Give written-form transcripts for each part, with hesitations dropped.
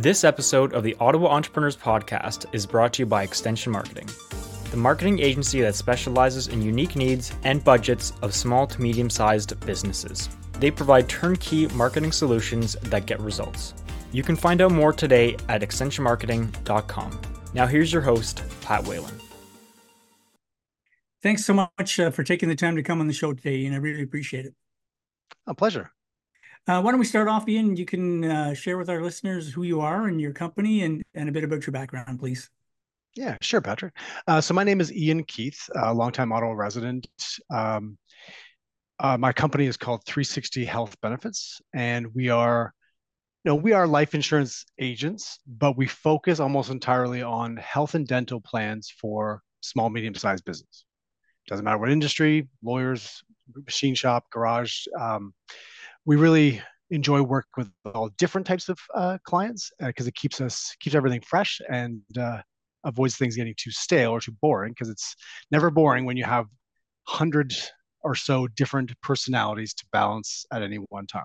This episode of the Ottawa Entrepreneurs Podcast is brought to you by Extension Marketing, the marketing agency that specializes in unique needs and budgets of small to medium-sized businesses. They provide turnkey marketing solutions that get results. You can find out more today at extensionmarketing.com. Now here's your host, Pat Whalen. Thanks so much for taking the time to come on the show today, and I really appreciate it. A pleasure. Why don't we start off, Ian? You can share with our listeners who you are and your company and a bit about your background, please. Yeah, sure, Patrick. So my name is Ian Keith, a longtime Ottawa resident. My company is called 360 Health Benefits, and we are life insurance agents, but we focus almost entirely on health and dental plans for small, medium-sized business. Doesn't matter what industry, lawyers, machine shop, garage. We really enjoy working with all different types of clients because it keeps everything fresh and avoids things getting too stale or too boring, because it's never boring when you have hundreds or so different personalities to balance at any one time.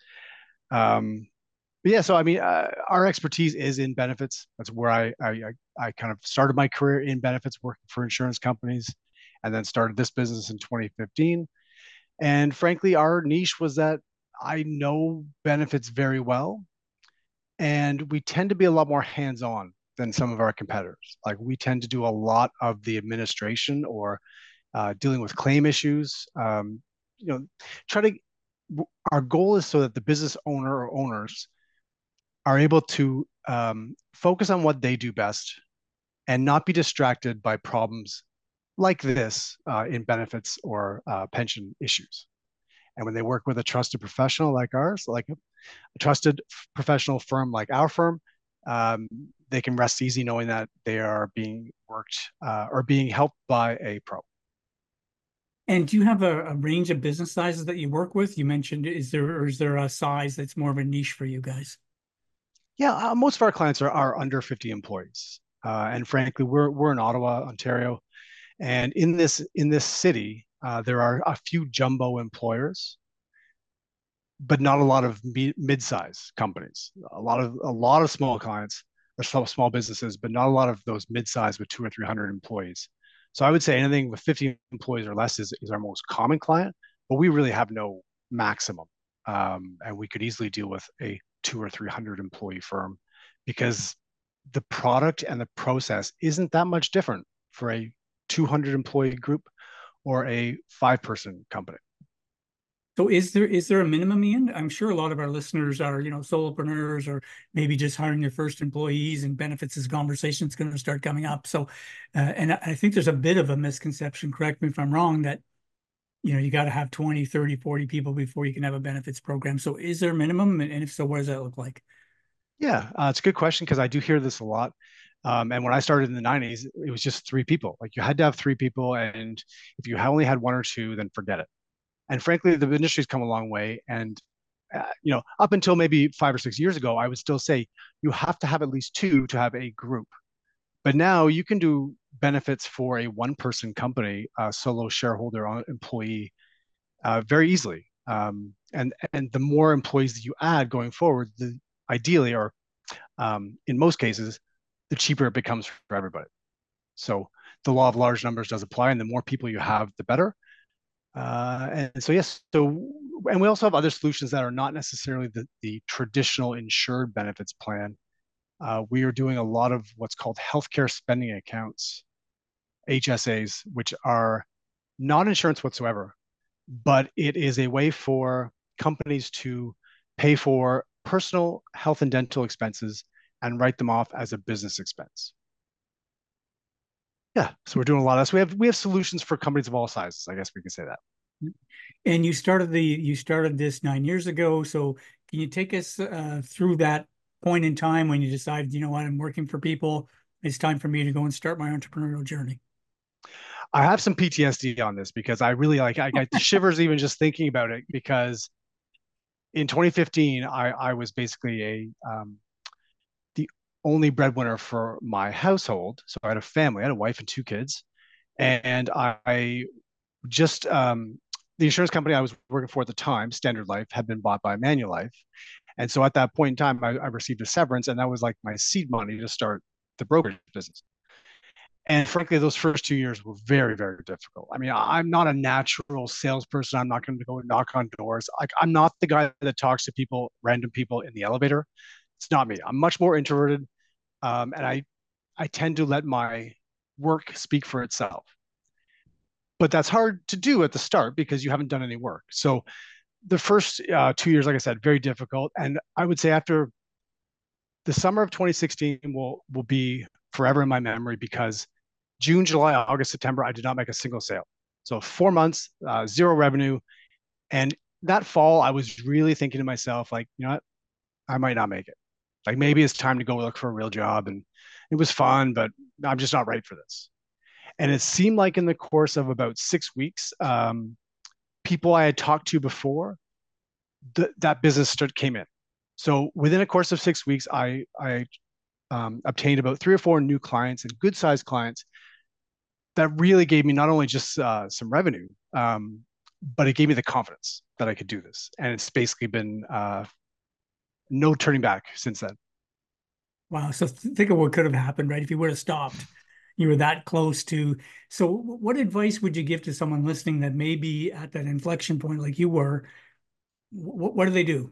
Our expertise is in benefits. That's where I kind of started my career in benefits, working for insurance companies, and then started this business in 2015. And frankly, our niche was that I know benefits very well, and we tend to be a lot more hands-on than some of our competitors. Like, we tend to do a lot of the administration or dealing with claim issues. Our goal is so that the business owner or owners are able to focus on what they do best and not be distracted by problems like this in benefits or pension issues. And when they work with a trusted professional like ours, like a trusted professional firm like our firm, they can rest easy knowing that they are being worked or being helped by a pro. And do you have a range of business sizes that you work with? You mentioned, is there a size that's more of a niche for you guys? Yeah, most of our clients are under 50 employees. And frankly, we're in Ottawa, Ontario. And in this city, there are a few jumbo employers, but not a lot of mid-size companies. A lot of small clients or small businesses, but not a lot of those mid-size with 200 or 300 employees. So I would say anything with 50 employees or less is our most common client, but we really have no maximum. And we could easily deal with a 200 or 300 employee firm, because the product and the process isn't that much different for a 200 employee group or a 5-person company. So is there a minimum, Ian? I'm sure a lot of our listeners are, solopreneurs or maybe just hiring their first employees, and benefits is a conversation that's going to start coming up. So, and I think there's a bit of a misconception, correct me if I'm wrong, that, you got to have 20, 30, 40 people before you can have a benefits program. So is there a minimum? And if so, what does that look like? Yeah, it's a good question, because I do hear this a lot. And when I started in the 90s, it was just 3 people. Like, you had to have 3 people. And if you only had 1 or 2, then forget it. And frankly, the industry's come a long way. And, up until maybe 5 or 6 years ago, I would still say you have to have at least 2 to have a group. But now you can do benefits for a 1-person company, solo shareholder employee, very easily. And the more employees that you add going forward, ideally, or in most cases, the cheaper it becomes for everybody. So the law of large numbers does apply, and the more people you have, the better. And we also have other solutions that are not necessarily the traditional insured benefits plan. We are doing a lot of what's called healthcare spending accounts, HSAs, which are not insurance whatsoever, but it is a way for companies to pay for personal health and dental expenses and write them off as a business expense. Yeah, so we're doing a lot of this. We have solutions for companies of all sizes. I guess we can say that. And you started this 9 years ago. So can you take us through that point in time when you decided, what, I'm working for people, it's time for me to go and start my entrepreneurial journey? I have some PTSD on this, because I got the shivers even just thinking about it, because in 2015, I was basically the only breadwinner for my household. So I had a family, I had a wife and 2 kids. And I just, the insurance company I was working for at the time, Standard Life, had been bought by Manulife. And so at that point in time, I received a severance, and that was like my seed money to start the brokerage business. And frankly, those first 2 years were very, very difficult. I mean, I'm not a natural salesperson. I'm not going to go knock on doors. Like, I'm not the guy that talks to people, random people in the elevator. It's not me. I'm much more introverted, and I tend to let my work speak for itself. But that's hard to do at the start because you haven't done any work. So the first 2 years, like I said, very difficult. And I would say after the summer of 2016 will be forever in my memory because June, July, August, September, I did not make a single sale. So 4 months, zero revenue. And that fall, I was really thinking to myself, like, you know what? I might not make it. Like maybe it's time to go look for a real job. And it was fun, but I'm just not right for this. And it seemed like in the course of about 6 weeks, people I had talked to before, that business came in. So within a course of 6 weeks, I obtained about 3 or 4 new clients and good sized clients that really gave me not only just some revenue, but it gave me the confidence that I could do this. And it's basically been no turning back since then. Wow. So think of what could have happened, right? If you would have stopped, you were that close to. So what advice would you give to someone listening that may be at that inflection point like you were? What do they do?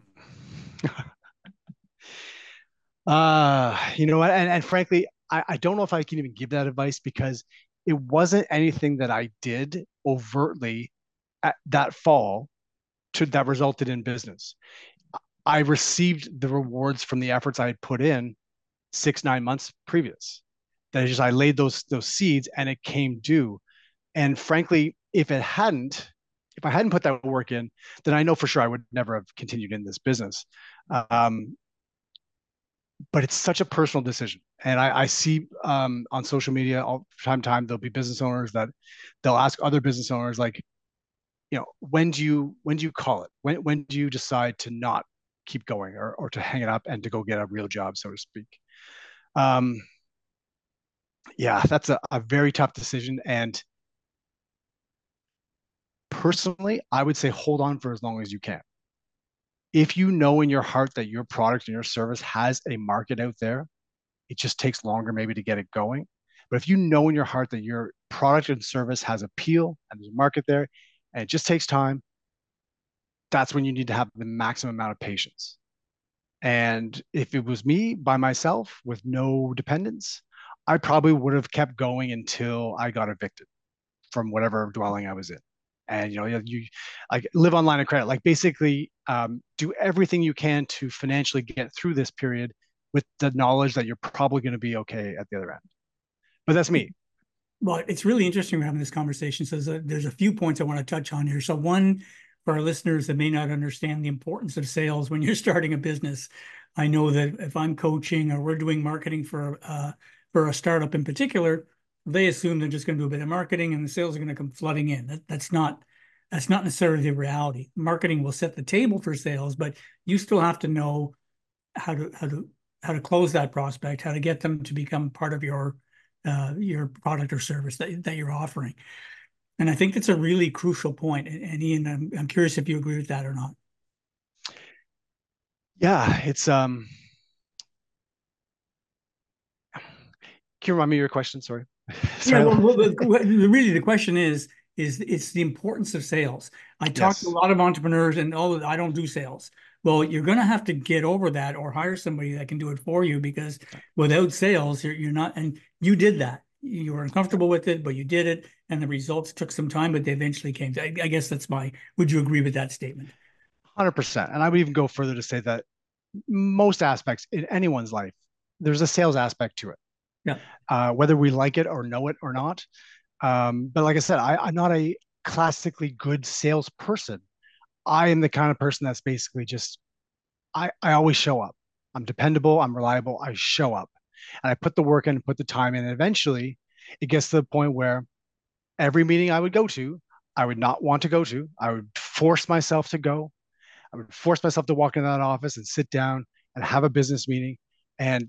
You know what? And frankly, I don't know if I can even give that advice because it wasn't anything that I did overtly at that fall that resulted in business. I received the rewards from the efforts I had put in 6, 9 months previous. That is just I laid those seeds and it came due. And frankly, if I hadn't put that work in, then I know for sure I would never have continued in this business. Um, but it's such a personal decision. And I see on social media all time to time there'll be business owners that they'll ask other business owners like, you know, when do you call it? When do you decide to not keep going or to hang it up and to go get a real job, so to speak? Um, yeah, that's a very tough decision. And personally, I would say hold on for as long as you can. If you know in your heart that your product and your service has a market out there, it just takes longer maybe to get it going. But if you know in your heart that your product and service has appeal and there's a market there, and it just takes time, that's when you need to have the maximum amount of patience. And if it was me by myself with no dependents, I probably would have kept going until I got evicted from whatever dwelling I was in. And you like live on line of credit, like basically do everything you can to financially get through this period with the knowledge that you're probably going to be okay at the other end. But that's me. Well, it's really interesting we're having this conversation. So there's a few points I want to touch on here. So one, for our listeners that may not understand the importance of sales when you're starting a business, I know that if I'm coaching or we're doing marketing for a startup in particular, they assume they're just going to do a bit of marketing and the sales are going to come flooding in. That's not necessarily the reality. Marketing will set the table for sales, but you still have to know how to close that prospect, how to get them to become part of your product or service that you're offering. And I think that's a really crucial point. And Ian, I'm curious if you agree with that or not. Yeah, it's can you remind me of your question? Sorry. Yeah, Sorry. well, really the question is it's the importance of sales. I talk to a Yes. lot of entrepreneurs and I don't do sales. Well, you're going to have to get over that or hire somebody that can do it for you because without sales, you're not, and you did that. You were uncomfortable with it, but you did it, and the results took some time, but they eventually came. I guess would you agree with that statement? 100%. And I would even go further to say that most aspects in anyone's life, there's a sales aspect to it, Yeah. whether we like it or know it or not. But like I said, I'm not a classically good salesperson. I am the kind of person that's basically just, I always show up. I'm dependable, I'm reliable, I show up. And I put the work in, put the time in. And eventually it gets to the point where every meeting I would go to, I would not want to go to. I would force myself to go. I would force myself to walk in that office and sit down and have a business meeting. And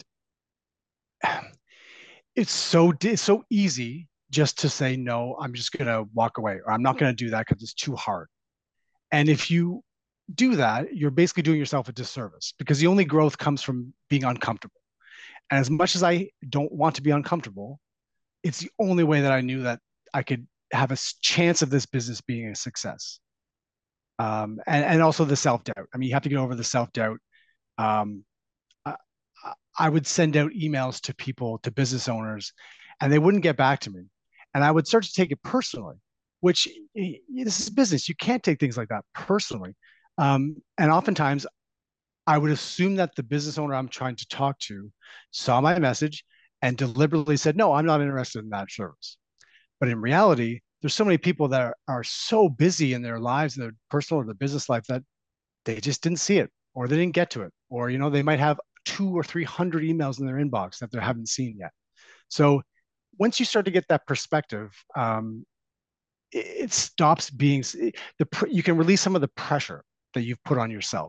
it's so easy just to say no. I'm just gonna walk away, or I'm not gonna do that because it's too hard. And if you do that, you're basically doing yourself a disservice because the only growth comes from being uncomfortable. And as much as I don't want to be uncomfortable, it's the only way that I knew that I could have a chance of this business being a success. And also the self doubt. I mean, you have to get over the self doubt. Um, I, I would send out emails to people, to business owners, and they wouldn't get back to me. And I would start to take it personally, which this is business. You can't take things like that personally. And oftentimes I would assume that the business owner I'm trying to talk to saw my message and deliberately said, no, I'm not interested in that service. But in reality, there's so many people that are so busy in their lives, in their personal or their business life, that they just didn't see it or they didn't get to it. Or, they might have 200 or 300 emails in their inbox that they haven't seen yet. So once you start to get that perspective, it stops being you can release some of the pressure that you've put on yourself,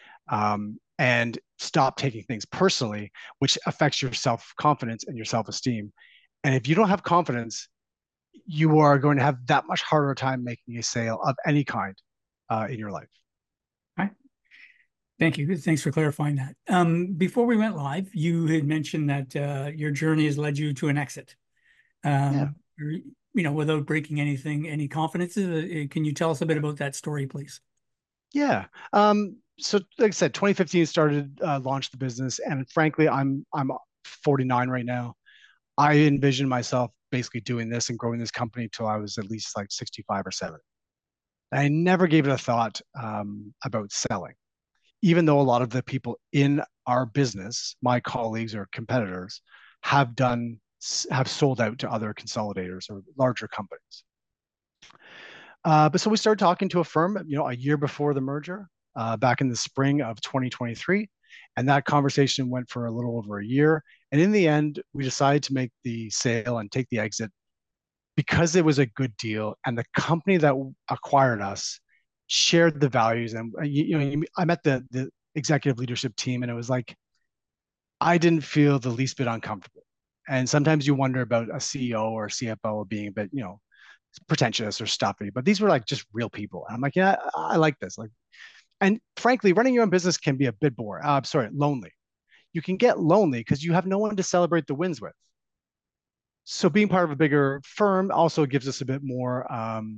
and stop taking things personally, which affects your self confidence and your self esteem. And if you don't have confidence, you are going to have that much harder time making a sale of any kind in your life. Right. Thank you. Thanks for clarifying that. Before we went live, you had mentioned that your journey has led you to an exit. Yeah. Without breaking any confidences, can you tell us a bit about that story, please? Yeah. So like I said, 2015 started, launched the business, and frankly, I'm 49 right now. I envisioned myself basically doing this and growing this company till I was at least like 65 or 70. I never gave it a thought about selling, even though a lot of the people in our business, my colleagues or competitors, have done have sold out to other consolidators or larger companies. But so we started talking to a firm, a year before the merger, back in the spring of 2023, and that conversation went for a little over a year. And in the end, we decided to make the sale and take the exit because it was a good deal, and the company that acquired us shared the values. And I met the executive leadership team, and it was like I didn't feel the least bit uncomfortable. And sometimes you wonder about a CEO or CFO being a bit, pretentious or stuffy, but these were like just real people. And I'm like, yeah, I like this. Like, and frankly, running your own business can be a bit boring. Lonely. You can get lonely because you have no one to celebrate the wins with. So being part of a bigger firm also gives us a bit more,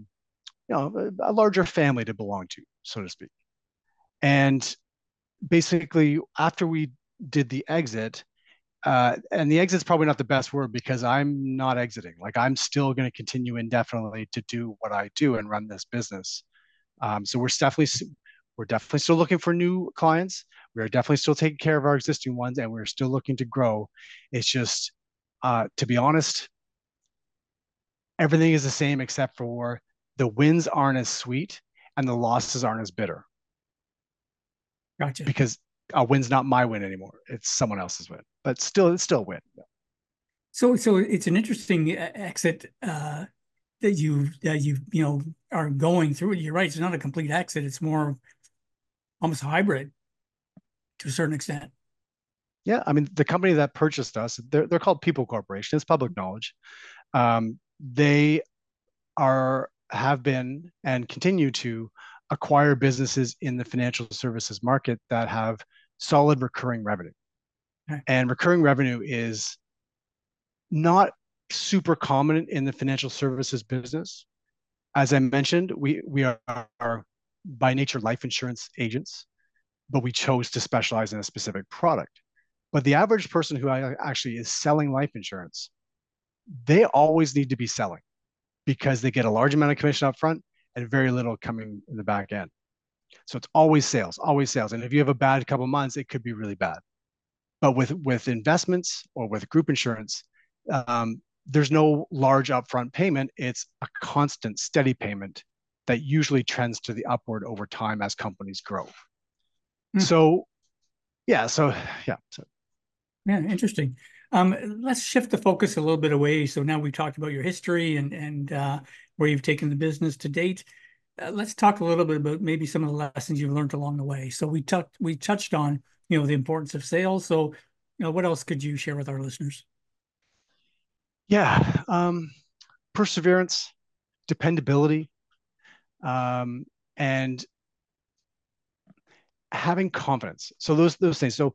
a larger family to belong to, so to speak. And basically, after we did the exit, and the exit's probably not the best word because I'm not exiting. Like I'm still going to continue indefinitely to do what I do and run this business. So we're definitely still looking for new clients. We are definitely still taking care of our existing ones, and we're still looking to grow. It's just, to be honest, everything is the same except for the wins aren't as sweet and the losses aren't as bitter Gotcha. because a win's not my win anymore. It's someone else's win, but still, it's still a win. So it's an interesting exit that you are going through. You're right. It's not a complete exit. It's more almost hybrid to a certain extent. Yeah, I mean, the company that purchased us, they're called People Corporation. It's public knowledge. They have been and continue to acquire businesses in the financial services market that have solid recurring revenue. Okay. And recurring revenue is not super common in the financial services business. As I mentioned, we are by nature life insurance agents, but we chose to specialize in a specific product. But the average person who actually is selling life insurance, they always need to be selling because they get a large amount of commission up front and very little coming in the back end. So it's always sales, always sales. And if you have a bad couple of months, it could be really bad. But with investments or with group insurance, there's no large upfront payment. It's a constant, steady payment that usually trends to the upward over time as companies grow. So, yeah. So, yeah. Yeah, interesting. Let's shift the focus a little bit away. So now we've talked about your history and where you've taken the business to date. Let's talk a little bit about maybe some of the lessons you've learned along the way. So we touched on the importance of sales. So what else could you share with our listeners? Yeah, perseverance, dependability, and having confidence. So those things. So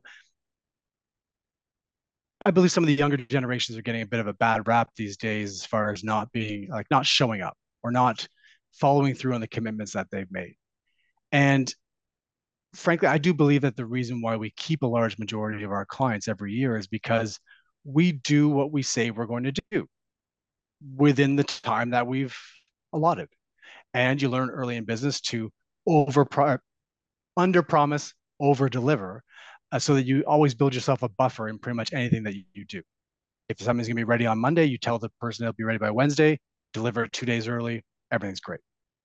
I believe some of the younger generations are getting a bit of a bad rap these days as far as not being like not showing up or not following through on the commitments that they've made. And frankly, I do believe that the reason why we keep a large majority of our clients every year is because we do what we say we're going to do within the time that we've allotted. And you learn early in business to over under promise, over deliver, so that you always build yourself a buffer in pretty much anything that you do. If something's going to be ready on Monday, you tell the person it'll be ready by Wednesday, deliver it 2 days early, everything's great.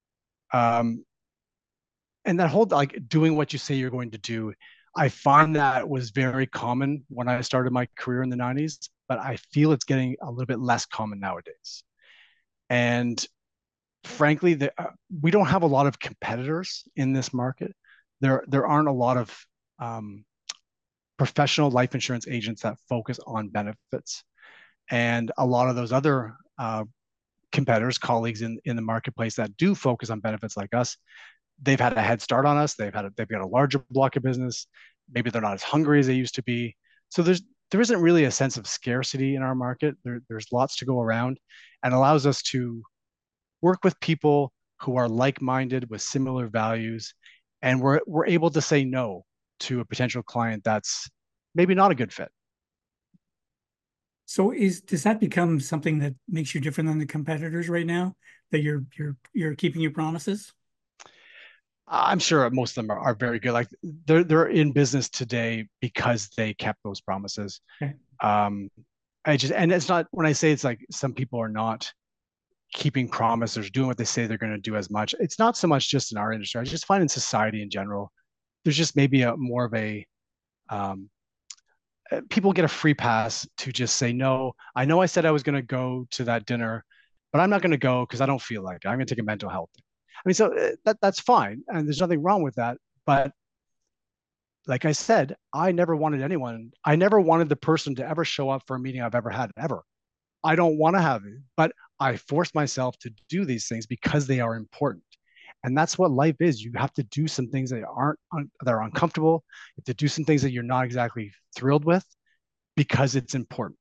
And that whole like doing what you say you're going to do, I find that was very common when I started my career in the 90s, but I feel it's getting a little bit less common nowadays. And frankly, we don't have a lot of competitors in this market. There aren't a lot of professional life insurance agents that focus on benefits, and a lot of those other competitors, colleagues in the marketplace that do focus on benefits like us, they've had a head start on us. They've got a larger block of business. Maybe they're not as hungry as they used to be. So there isn't really a sense of scarcity in our market. There's lots to go around, and allows us to work with people who are like-minded with similar values, and we're able to say no to a potential client that's maybe not a good fit. So does that become something that makes you different than the competitors right now? That you're keeping your promises? I'm sure most of them are very good. Like they're in business today because they kept those promises. Okay. And it's not, when I say it's like some people are not keeping promises or doing what they say they're going to do as much. It's not so much just in our industry. I just find in society in general, there's just maybe a more of a um, people get a free pass to just say no. I know I said I was going to go to that dinner, but I'm not going to go because I don't feel like it. I'm going to take a mental health. I mean, so that's fine, and there's nothing wrong with that. But like I said, I never wanted anyone. I never wanted the person to ever show up for a meeting I've ever had ever. I don't want to have it, but I force myself to do these things because they are important. And that's what life is. You have to do some things that that are uncomfortable. You have to do some things that you're not exactly thrilled with because it's important.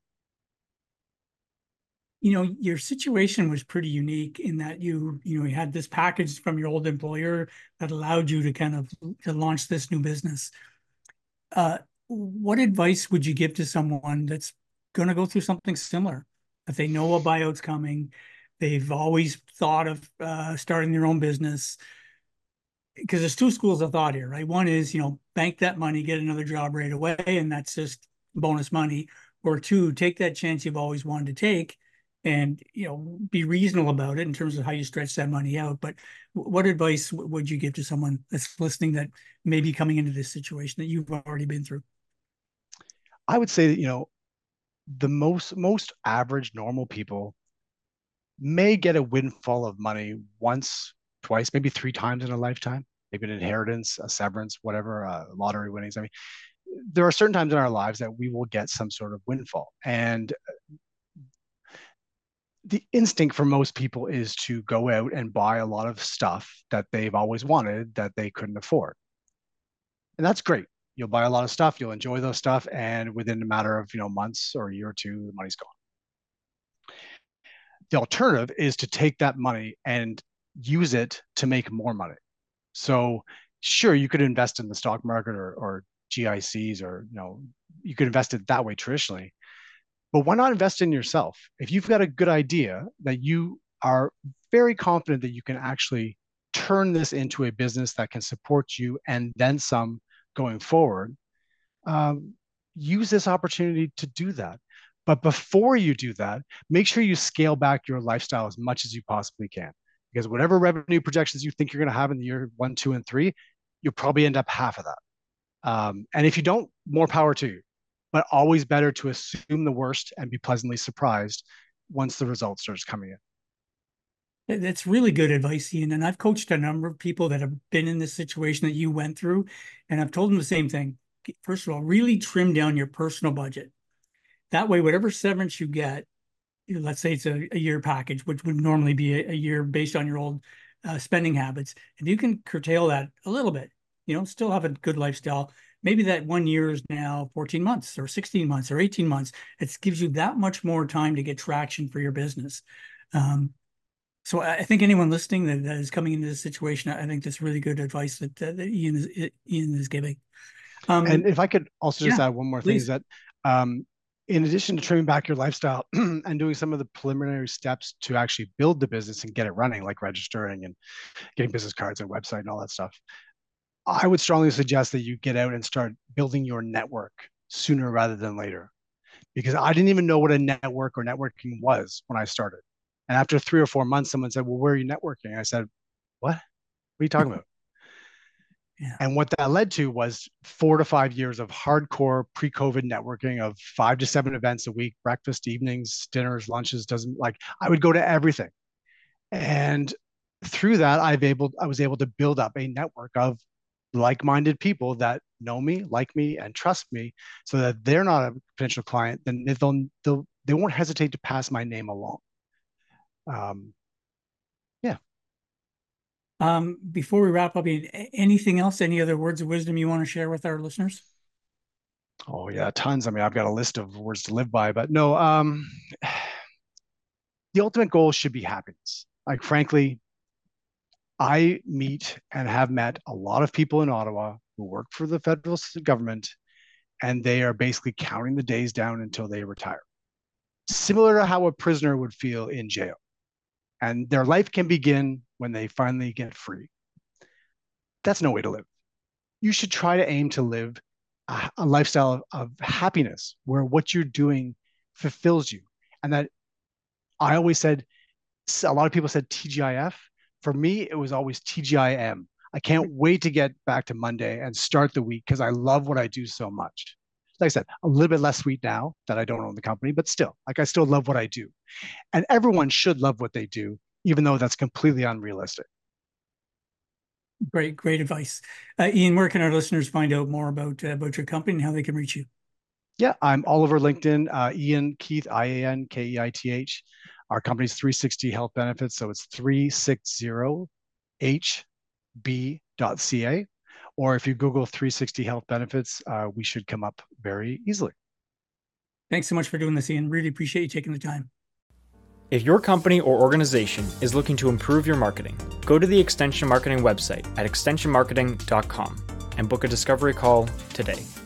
You know, your situation was pretty unique in that you had this package from your old employer that allowed you to kind of to launch this new business. What advice would you give to someone that's going to go through something similar? If they know a buyout's coming, they've always thought of starting their own business. Because there's two schools of thought here, right? One is, bank that money, get another job right away, and that's just bonus money. Or two, take that chance you've always wanted to take and, be reasonable about it in terms of how you stretch that money out. But what advice would you give to someone that's listening that may be coming into this situation that you've already been through? I would say that, the most average normal people may get a windfall of money once, twice, maybe three times in a lifetime, maybe an inheritance, a severance, whatever, lottery winnings. I mean, there are certain times in our lives that we will get some sort of windfall. And the instinct for most people is to go out and buy a lot of stuff that they've always wanted that they couldn't afford. And that's great. You'll buy a lot of stuff, you'll enjoy those stuff, and within a matter of months or a year or two, the money's gone. The alternative is to take that money and use it to make more money. So sure, you could invest in the stock market or GICs, or you could invest it that way traditionally. But why not invest in yourself? If you've got a good idea that you are very confident that you can actually turn this into a business that can support you and then some going forward, use this opportunity to do that. But before you do that, make sure you scale back your lifestyle as much as you possibly can. Because whatever revenue projections you think you're going to have in the year 1, 2, and 3, you'll probably end up half of that. And if you don't, more power to you. But always better to assume the worst and be pleasantly surprised once the result starts coming in. That's really good advice, Ian. And I've coached a number of people that have been in this situation that you went through. And I've told them the same thing. First of all, really trim down your personal budget. That way, whatever severance you get, let's say it's a year package, which would normally be a year based on your old spending habits. If you can curtail that a little bit, still have a good lifestyle. Maybe that 1 year is now 14 months or 16 months or 18 months. It gives you that much more time to get traction for your business. So I think anyone listening that is coming into this situation, I think that's really good advice that Ian is giving. And if I could also just yeah, add one more please. thing, is that in addition to trimming back your lifestyle and doing some of the preliminary steps to actually build the business and get it running, like registering and getting business cards and website and all that stuff, I would strongly suggest that you get out and start building your network sooner rather than later. Because I didn't even know what a network or networking was when I started. And after 3 or 4 months, someone said, well, where are you networking? I said, what? What are you talking about? Yeah. And what that led to was 4 to 5 years of hardcore pre-COVID networking of 5 to 7 events a week, breakfast, evenings, dinners, lunches, I would go to everything. And through that, I was able to build up a network of like-minded people that know me, like me, and trust me, so that they're not a potential client, then they won't hesitate to pass my name along. Yeah. Before we wrap up, anything else? Any other words of wisdom you want to share with our listeners? Oh yeah, tons. I mean, I've got a list of words to live by, but no. The ultimate goal should be happiness. Like, frankly, I meet and have met a lot of people in Ottawa who work for the federal government, and they are basically counting the days down until they retire. Similar to how a prisoner would feel in jail. And their life can begin when they finally get free. That's no way to live. You should try to aim to live a lifestyle of happiness where what you're doing fulfills you. And that I always said, a lot of people said TGIF. For me, it was always TGIM. I can't wait to get back to Monday and start the week because I love what I do so much. Like I said, a little bit less sweet now that I don't own the company, but still, I still love what I do. And everyone should love what they do, even though that's completely unrealistic. Great advice. Ian, where can our listeners find out more about your company and how they can reach you? Yeah, I'm all over LinkedIn. Ian Keith, IAN KEITH. Our company's 360 Health Benefits, so it's 360hb.ca. Or if you Google 360 Health Benefits, we should come up very easily. Thanks so much for doing this, Ian. Really appreciate you taking the time. If your company or organization is looking to improve your marketing, go to the Extension Marketing website at extensionmarketing.com and book a discovery call today.